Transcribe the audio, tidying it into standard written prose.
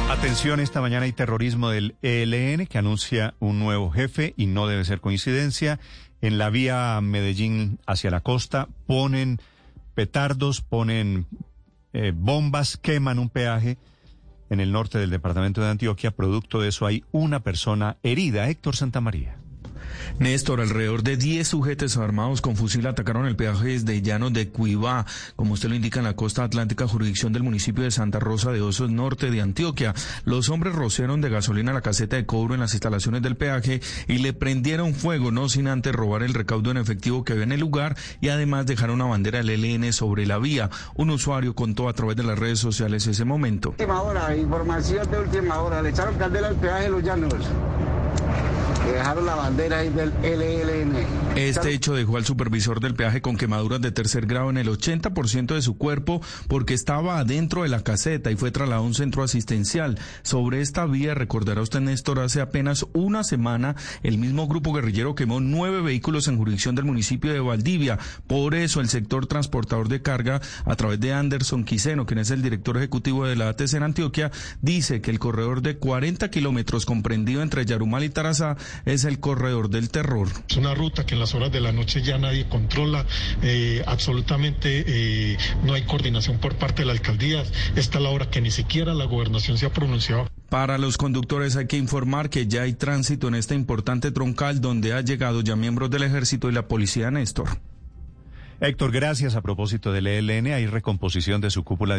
Atención, esta mañana hay terrorismo del ELN que anuncia un nuevo jefe y no debe ser coincidencia. En la vía Medellín hacia la costa ponen petardos, ponen bombas, queman un peaje en el norte del departamento de Antioquia. Producto de eso hay una persona herida. Héctor Santamaría. Néstor, alrededor de 10 sujetos armados con fusil atacaron el peaje desde Llanos de Cuibá, como usted lo indica, en la costa atlántica, jurisdicción del municipio de Santa Rosa de Osos, norte de Antioquia. Los hombres rociaron de gasolina la caseta de cobro en las instalaciones del peaje y le prendieron fuego, no sin antes robar el recaudo en efectivo que había en el lugar, y además dejaron una bandera del ELN sobre la vía. Un usuario contó a través de las redes sociales ese momento. Última hora, información de última hora, le echaron candela al peaje de Los Llanos. Dejaron la bandera ahí del ELN. Este hecho dejó al supervisor del peaje con quemaduras de tercer grado en el 80% de su cuerpo porque estaba adentro de la caseta y fue trasladado a un centro asistencial. Sobre esta vía, recordará usted, Néstor, hace apenas una semana el mismo grupo guerrillero quemó 9 vehículos en jurisdicción del municipio de Valdivia. Por eso el sector transportador de carga, a través de Anderson Quiseno, quien es el director ejecutivo de la ATC en Antioquia, dice que el corredor de 40 kilómetros comprendido entre Yarumal y Tarazá es el corredor del terror. Es una ruta que en las horas de la noche ya nadie controla, absolutamente no hay coordinación por parte de la alcaldía. Esta es la hora que ni siquiera la gobernación se ha pronunciado. Para los conductores hay que informar que ya hay tránsito en esta importante troncal donde ha llegado ya miembros del ejército y la policía, Néstor. Héctor, gracias. A propósito del ELN, hay recomposición de su cúpula